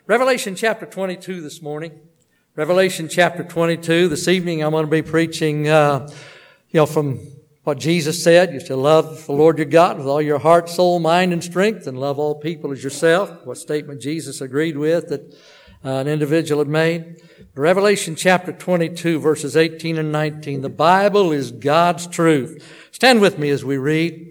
Revelation chapter 22 this morning. Revelation chapter 22. This evening I'm going to be preaching, from what Jesus said. You shall love the Lord your God with all your heart, soul, mind, and strength, and love all people as yourself. What statement Jesus agreed with that an individual had made. Revelation chapter 22, verses 18 and 19. The Bible is God's truth. Stand with me as we read.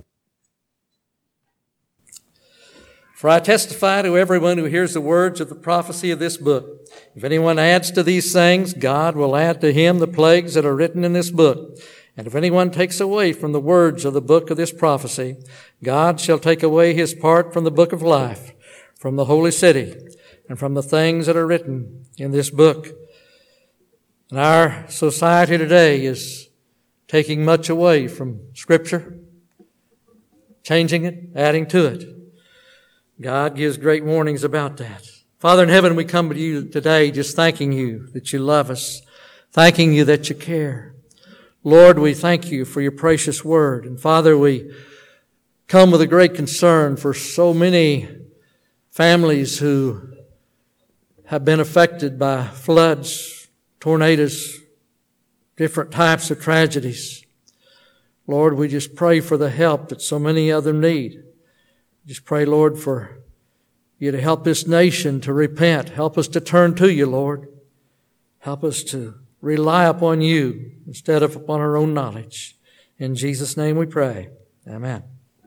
For I testify to everyone who hears the words of the prophecy of this book. If anyone adds to these things, God will add to him the plagues that are written in this book. And if anyone takes away from the words of the book of this prophecy, God shall take away his part from the book of life, from the holy city, and from the things that are written in this book. And our society today is taking much away from Scripture, changing it, adding to it. God gives great warnings about that. Father in heaven, we come to you today just thanking you that you love us, thanking you that you care. Lord, we thank you for your precious word. And Father, we come with a great concern for so many families who have been affected by floods, tornadoes, different types of tragedies. Lord, we just pray for the help that so many of them need. Just pray, Lord, for you to help this nation to repent. Help us to turn to you, Lord. Help us to rely upon you instead of upon our own knowledge. In Jesus' name we pray. Amen.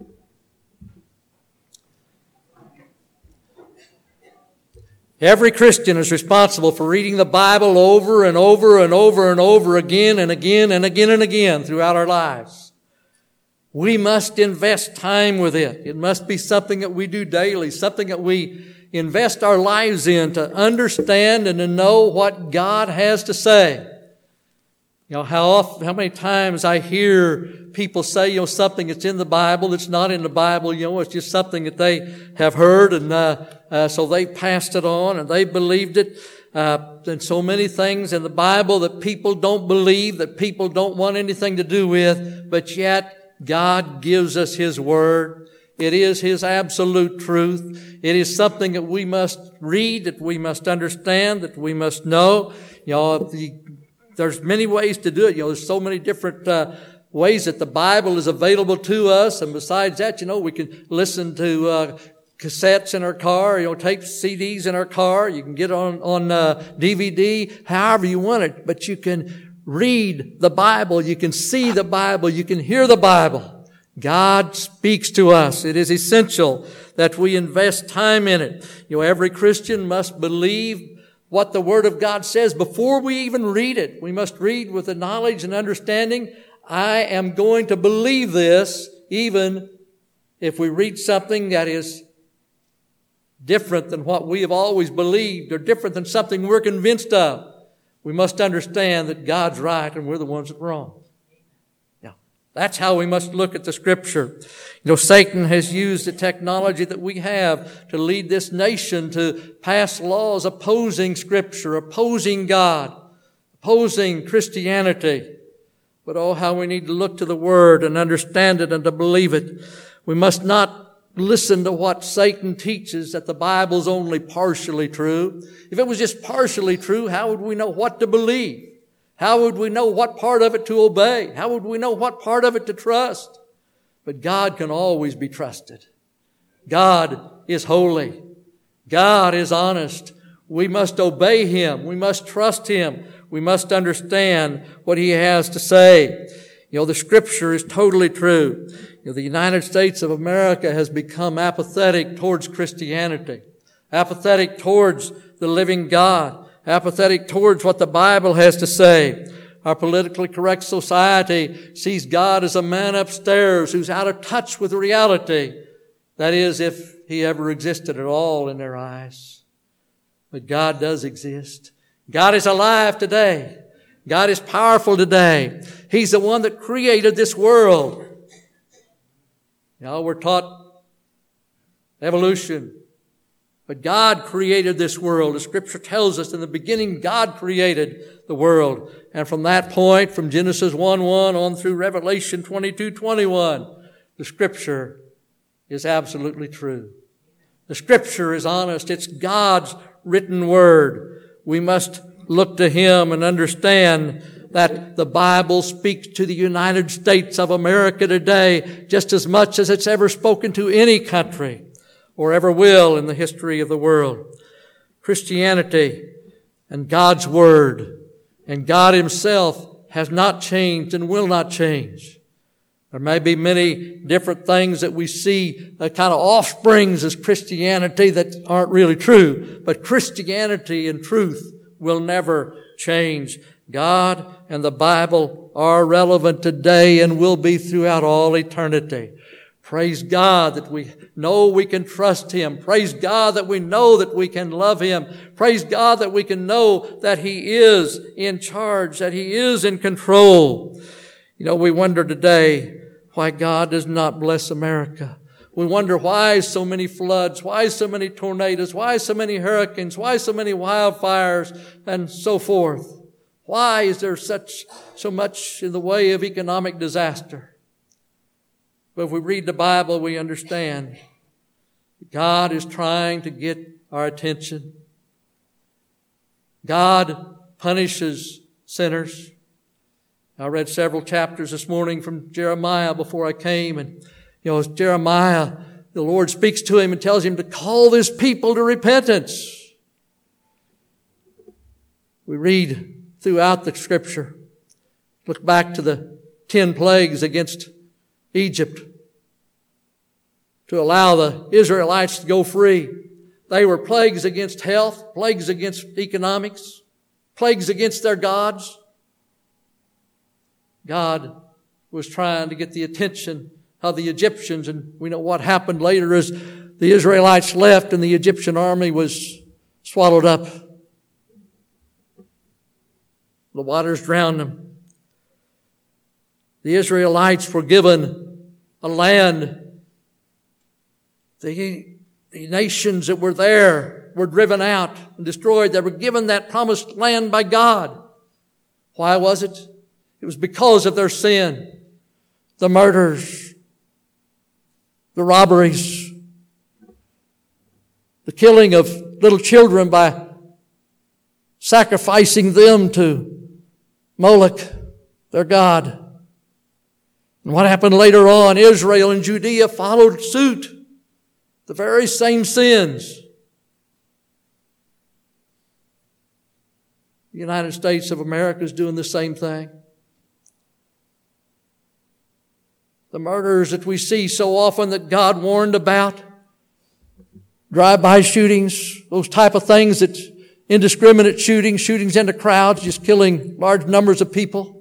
Every Christian is responsible for reading the Bible over and over and over and over again and again and again and again throughout our lives. We must invest time with it. It must be something that we do daily, something that we invest our lives in to understand and to know what God has to say. How many times I hear people say, something that's in the Bible that's not in the Bible, it's just something that they have heard and so they passed it on and they believed it. And so many things in the Bible that people don't believe, that people don't want anything to do with, but yet God gives us His Word. It is His absolute truth. It is something that we must read, that we must understand, that we must know. There's many ways to do it. There's so many different ways that the Bible is available to us. And besides that, we can listen to cassettes in our car, tape CDs in our car. You can get on DVD, however you want it. But you can read the Bible. You can see the Bible. You can hear the Bible. God speaks to us. It is essential that we invest time in it. Every Christian must believe what the Word of God says before we even read it. We must read with the knowledge and understanding. I am going to believe this even if we read something that is different than what we have always believed or different than something we're convinced of. We must understand that God's right and we're the ones that are wrong. That's how we must look at the Scripture. Satan has used the technology that we have to lead this nation to pass laws opposing Scripture, opposing God, opposing Christianity. But how we need to look to the Word and understand it and to believe it. We must not listen to what Satan teaches, that the Bible's only partially true. If it was just partially true, how would we know what to believe? How would we know what part of it to obey? How would we know what part of it to trust? But God can always be trusted. God is holy. God is honest. We must obey Him. We must trust Him. We must understand what He has to say. The Scripture is totally true. The United States of America has become apathetic towards Christianity, apathetic towards the living God, apathetic towards what the Bible has to say. Our politically correct society sees God as a man upstairs who's out of touch with reality. That is, if He ever existed at all in their eyes. But God does exist. God is alive today. God is powerful today. He's the one that created this world. We're taught evolution. But God created this world. The Scripture tells us in the beginning God created the world. And from that point, from Genesis 1:1 on through Revelation 22:21, the Scripture is absolutely true. The Scripture is honest. It's God's written Word. We must look to Him and understand that the Bible speaks to the United States of America today just as much as it's ever spoken to any country or ever will in the history of the world. Christianity and God's Word and God Himself has not changed and will not change. There may be many different things that we see, kind of offsprings as Christianity that aren't really true, but Christianity and truth will never change. God and the Bible are relevant today and will be throughout all eternity. Praise God that we know we can trust Him. Praise God that we know that we can love Him. Praise God that we can know that He is in charge, that He is in control. You know, we wonder today why God does not bless America. We wonder why so many floods, why so many tornadoes, why so many hurricanes, why so many wildfires, and so forth. Why is there so much in the way of economic disaster? But if we read the Bible, we understand God is trying to get our attention. God punishes sinners. I read several chapters this morning from Jeremiah before I came, and as Jeremiah, the Lord speaks to him and tells him to call this people to repentance. We read throughout the Scripture, look back to the 10 plagues against Egypt to allow the Israelites to go free. They were plagues against health, plagues against economics, plagues against their gods. God was trying to get the attention of the Egyptians, and we know what happened later as the Israelites left and the Egyptian army was swallowed up. The waters drowned them. The Israelites were given a land. The nations that were there were driven out and destroyed. They were given that promised land by God. Why was it? It was because of their sin. The murders, the robberies, the killing of little children by sacrificing them to Moloch, their god. And what happened later on? Israel and Judea followed suit. The very same sins. The United States of America is doing the same thing. The murders that we see so often that God warned about, drive-by shootings, those type of things, that indiscriminate shootings into crowds, just killing large numbers of people.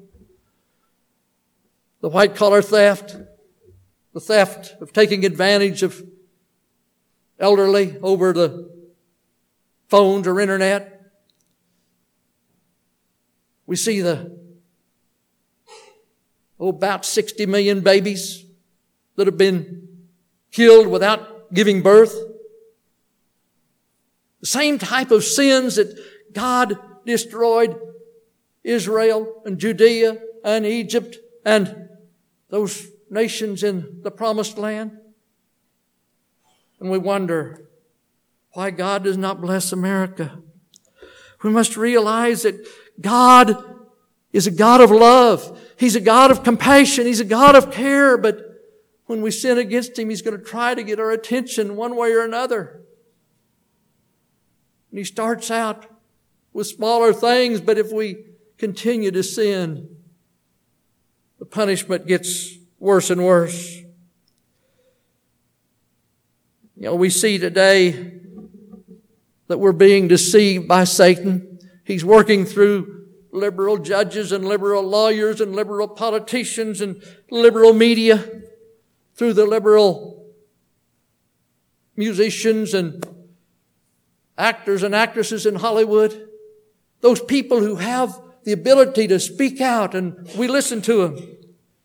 The white-collar theft, the theft of taking advantage of elderly over the phones or internet. We see about 60 million babies that have been killed without giving birth. The same type of sins that God destroyed Israel and Judea and Egypt and those nations in the Promised Land. And we wonder why God does not bless America. We must realize that God is a God of love. He's a God of compassion. He's a God of care. But when we sin against Him, He's going to try to get our attention one way or another. And He starts out with smaller things, but if we continue to sin, the punishment gets worse and worse. We see today that we're being deceived by Satan. He's working through liberal judges and liberal lawyers and liberal politicians and liberal media, through the liberal musicians and actors and actresses in Hollywood. Those people who have the ability to speak out, and we listen to them.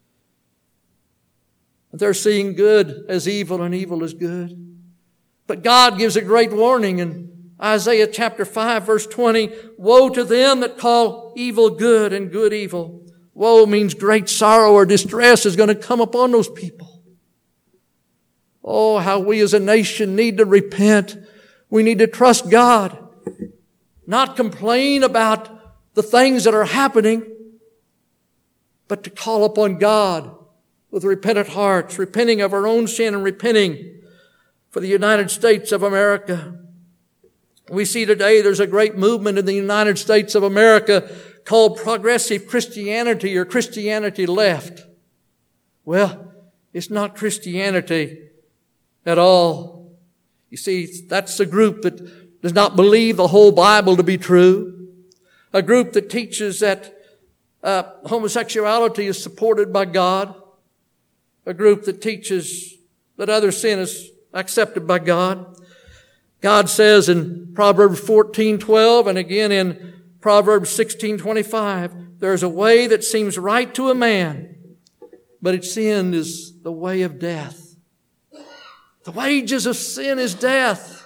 They're seeing good as evil and evil as good. But God gives a great warning in Isaiah chapter 5 verse 20. Woe to them that call evil good and good evil. Woe means great sorrow or distress is going to come upon those people. Oh, how we as a nation need to repent. We need to trust God, not complain about the things that are happening, but to call upon God with repentant hearts, repenting of our own sin and repenting for the United States of America. We see today there's a great movement in the United States of America called progressive Christianity or Christianity left. Well, it's not Christianity at all. You see, that's a group that does not believe the whole Bible to be true. A group that teaches that homosexuality is supported by God. A group that teaches that other sin is accepted by God. God says in Proverbs 14:12 and again in Proverbs 16:25, there's a way that seems right to a man, but its end is the way of death. The wages of sin is death.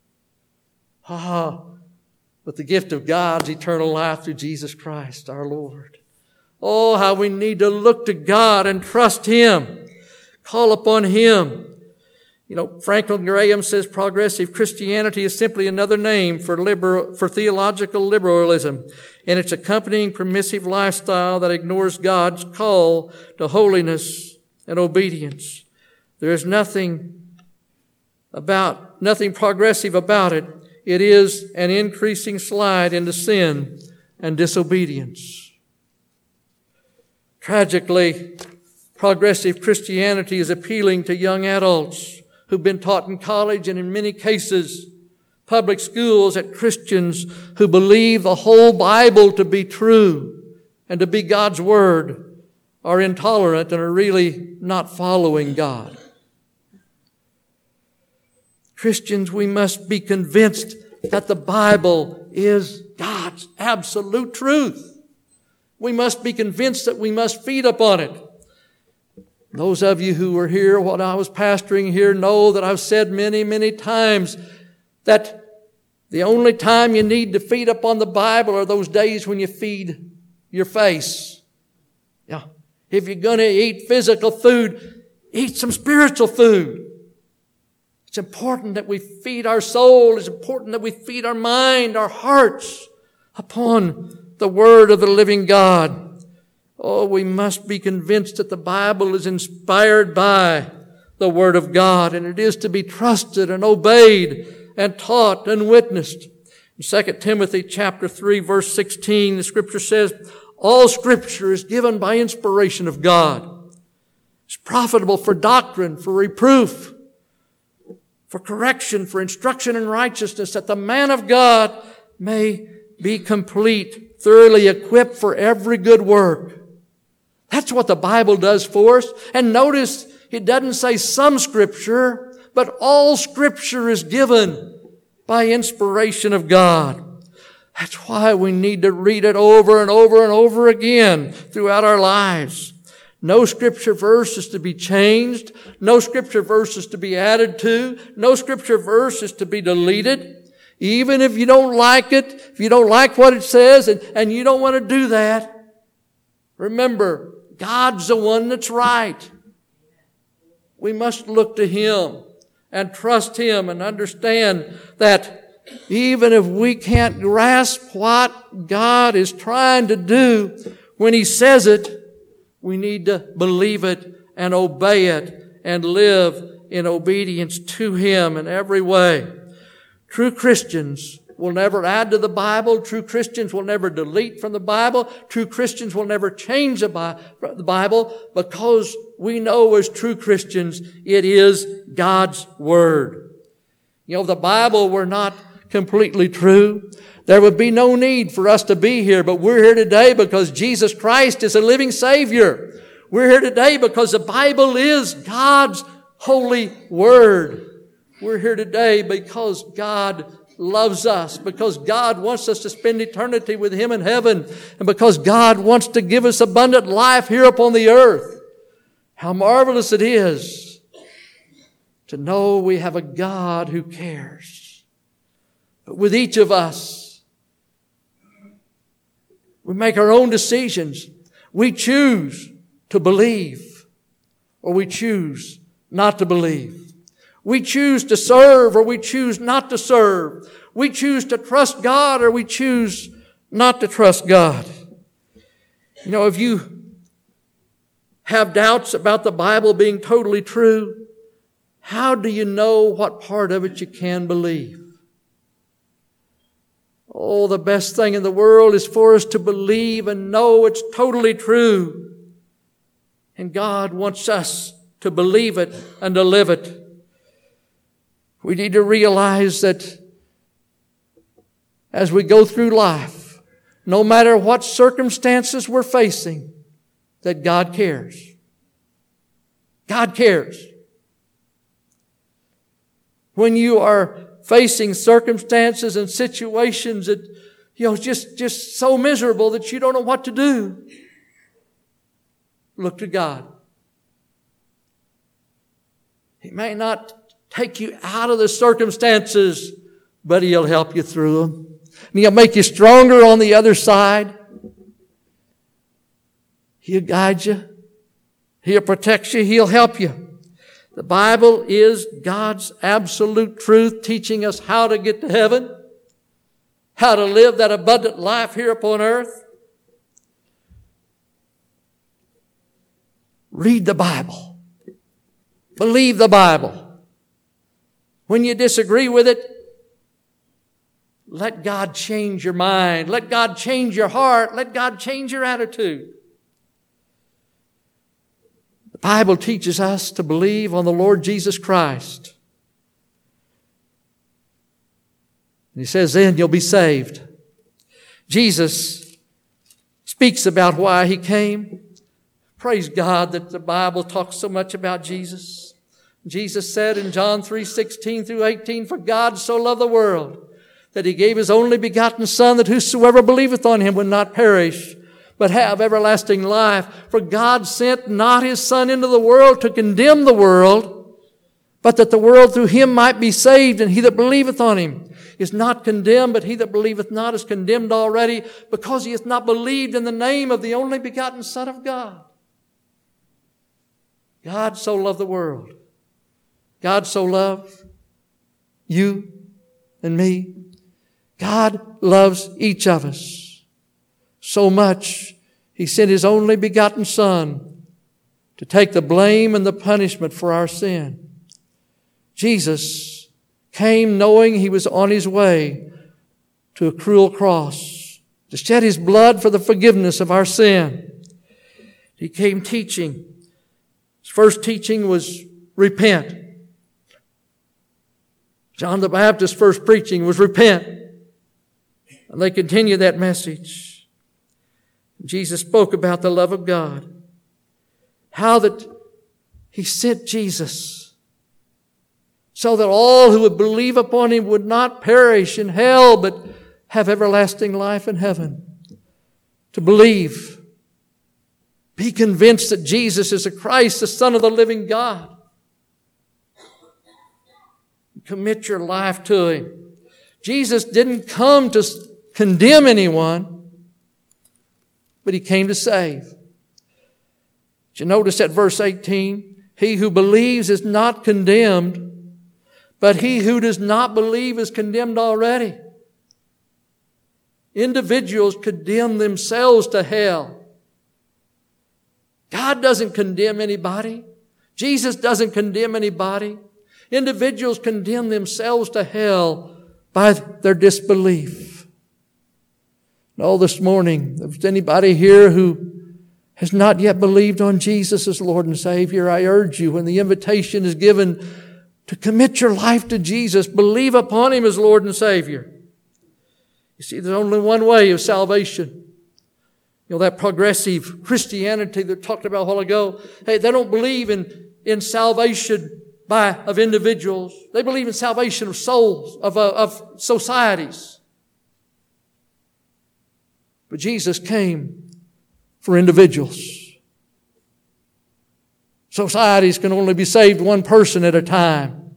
But the gift of God's eternal life through Jesus Christ our Lord. Oh, how we need to look to God and trust Him. Call upon Him. You know, Franklin Graham says progressive Christianity is simply another name for theological liberalism and its accompanying permissive lifestyle that ignores God's call to holiness and obedience. There is nothing progressive about it. It is an increasing slide into sin and disobedience. Tragically, progressive Christianity is appealing to young adults who've been taught in college and in many cases public schools at Christians who believe the whole Bible to be true and to be God's Word are intolerant and are really not following God. Christians, we must be convinced that the Bible is God's absolute truth. We must be convinced that we must feed upon it. Those of you who were here when I was pastoring here know that I've said many, many times that the only time you need to feed upon the Bible are those days when you feed your face. Yeah. If you're going to eat physical food, eat some spiritual food. It's important that we feed our soul. It's important that we feed our mind, our hearts upon the Word of the living God. Oh, we must be convinced that the Bible is inspired by the Word of God, and it is to be trusted and obeyed and taught and witnessed. In 2 Timothy chapter 3, verse 16, the Scripture says, all Scripture is given by inspiration of God. It's profitable for doctrine, for reproof, for correction, for instruction in righteousness, that the man of God may be complete, thoroughly equipped for every good work. That's what the Bible does for us. And notice, it doesn't say some Scripture, but all Scripture is given by inspiration of God. That's why we need to read it over and over and over again throughout our lives. No Scripture verse is to be changed. No Scripture verse is to be added to. No Scripture verse is to be deleted. Even if you don't like it, if you don't like what it says and you don't want to do that, remember, God's the one that's right. We must look to Him and trust Him and understand that even if we can't grasp what God is trying to do when He says it, we need to believe it and obey it and live in obedience to Him in every way. True Christians will never add to the Bible. True Christians will never delete from the Bible. True Christians will never change the Bible, because we know as true Christians it is God's Word. You know, if the Bible were not completely true, there would be no need for us to be here. But we're here today because Jesus Christ is a living Savior. We're here today because the Bible is God's holy Word. We're here today because God loves us, because God wants us to spend eternity with Him in heaven, and because God wants to give us abundant life here upon the earth. How marvelous it is to know we have a God who cares. But with each of us, we make our own decisions. We choose to believe, or we choose not to believe. We choose to serve or we choose not to serve. We choose to trust God or we choose not to trust God. You know, if you have doubts about the Bible being totally true, how do you know what part of it you can believe? Oh, the best thing in the world is for us to believe and know it's totally true. And God wants us to believe it and to live it. We need to realize that as we go through life, no matter what circumstances we're facing, that God cares. God cares. When you are facing circumstances and situations that, just so miserable that you don't know what to do, look to God. He may not take you out of the circumstances, but He'll help you through them. And He'll make you stronger on the other side. He'll guide you. He'll protect you. He'll help you. The Bible is God's absolute truth, teaching us how to get to heaven, how to live that abundant life here upon earth. Read the Bible. Believe the Bible. When you disagree with it, let God change your mind. Let God change your heart. Let God change your attitude. The Bible teaches us to believe on the Lord Jesus Christ. And He says, then you'll be saved. Jesus speaks about why He came. Praise God that the Bible talks so much about Jesus. Jesus said in John 3:16 through 18, for God so loved the world that He gave His only begotten Son, that whosoever believeth on Him would not perish, but have everlasting life. For God sent not His Son into the world to condemn the world, but that the world through Him might be saved. And he that believeth on Him is not condemned, but he that believeth not is condemned already, because he hath not believed in the name of the only begotten Son of God. God so loved the world. God so loved you and me. God loves each of us so much, He sent His only begotten Son to take the blame and the punishment for our sin. Jesus came knowing He was on His way to a cruel cross, to shed His blood for the forgiveness of our sin. He came teaching. His first teaching was repent. John the Baptist's first preaching was repent. And they continue that message. Jesus spoke about the love of God. How that He sent Jesus so that all who would believe upon Him would not perish in hell, but have everlasting life in heaven. To believe. Be convinced that Jesus is the Christ, the Son of the living God. Commit your life to Him. Jesus didn't come to condemn anyone, but He came to save. Did you notice at verse 18? He who believes is not condemned, but he who does not believe is condemned already. Individuals condemn themselves to hell. God doesn't condemn anybody. Jesus doesn't condemn anybody. Individuals condemn themselves to hell by their disbelief. No, this morning, if there's anybody here who has not yet believed on Jesus as Lord and Savior, I urge you, when the invitation is given to commit your life to Jesus, believe upon Him as Lord and Savior. You see, there's only one way of salvation. You know, that progressive Christianity that I talked about a while ago, hey, they don't believe in salvation of individuals. They believe in salvation of souls, of societies. But Jesus came for individuals. Societies can only be saved one person at a time.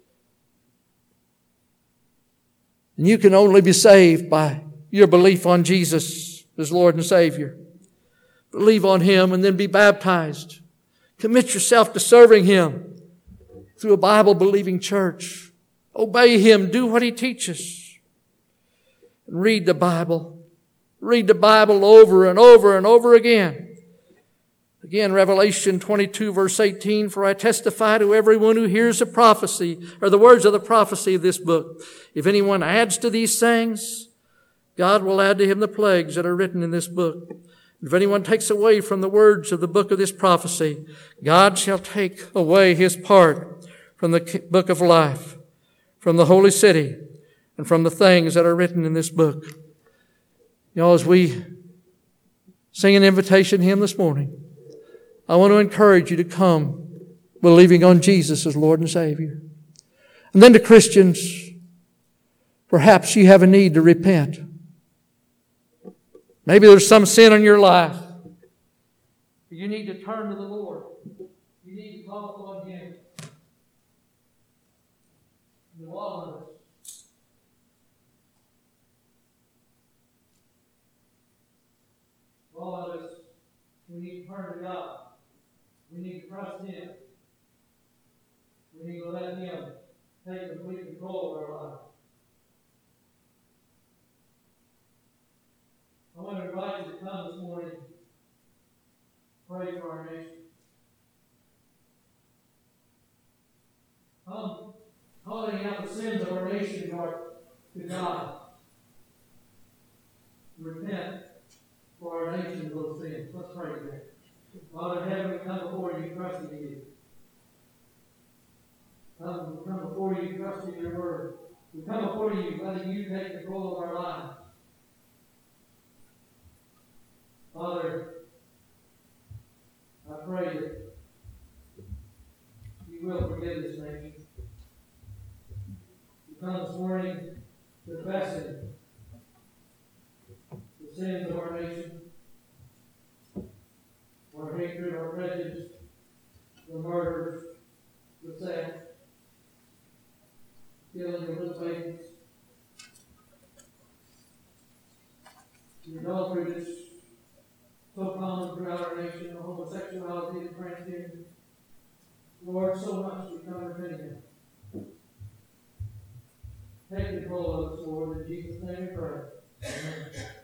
And you can only be saved by your belief on Jesus as Lord and Savior. Believe on Him and then be baptized. Commit yourself to serving Him. through a Bible-believing church. Obey Him. Do what He teaches. And read the Bible. Read the Bible over and over and over again. Again, Revelation 22 verse 18, for I testify to everyone who hears the prophecy, or the words of the prophecy of this book. If anyone adds to these things, God will add to him the plagues that are written in this book. If anyone takes away from the words of the book of this prophecy, God shall take away his part from the book of life, from the holy city, and from the things that are written in this book. You know, as we sing an invitation hymn this morning, I want to encourage you to come believing on Jesus as Lord and Savior. And then to Christians, perhaps you have a need to repent. Maybe there's some sin in your life. You need to turn to the Lord. You need to call upon Him. And all of us, we need to turn to God. We need to trust Him. We need to let Him take complete control of our life. I want to invite you to come this morning, pray for our nation. Come calling out the sins of our nation to God. Repent for our nation of those sins. Let's pray together. Father in heaven, we come before you, trusting in you. We come before you, trusting in your word. We come before you, letting you take control of our lives. Father, I pray that you will forgive this nation. We come this morning confessing the sins of our nation, our hatred, our prejudice, the murders, the theft, killing of little babies, the adultery that's so common throughout our nation, the homosexuality, the transgender. Lord, so much we come repenting. Take control of us, Lord. In Jesus' name we pray. Amen.